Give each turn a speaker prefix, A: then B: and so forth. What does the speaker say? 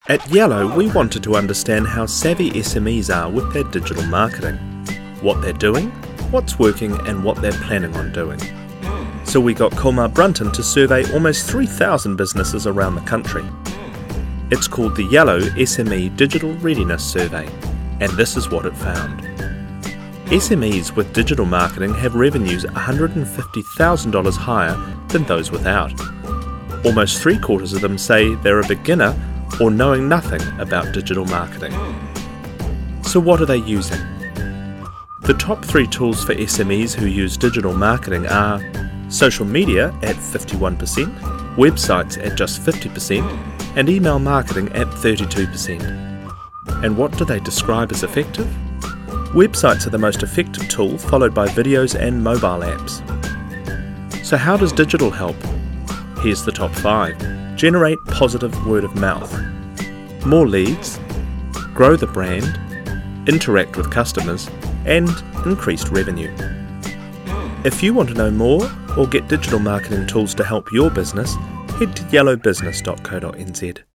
A: At Yellow, we wanted to understand how savvy SMEs are with their digital marketing, what they're doing, what's working and what they're planning on doing. So we got Colmar Brunton to survey almost 3,000 businesses around the country. It's called the Yellow SME Digital Readiness Survey, and this is what it found. SMEs with digital marketing have revenues $150,000 higher than those without. Almost 3/4 of them say they're a beginner or knowing nothing about digital marketing. So what are they using? The top 3 tools for SMEs who use digital marketing are social media at 51%, websites at just 50%, and email marketing at 32%. And what do they describe as effective? Websites are the most effective tool, followed by videos and mobile apps. So how does digital help? Here's the top 5. Generate positive word of mouth, more leads, grow the brand, interact with customers, and increased revenue. If you want to know more or get digital marketing tools to help your business, head to yellowbusiness.co.nz.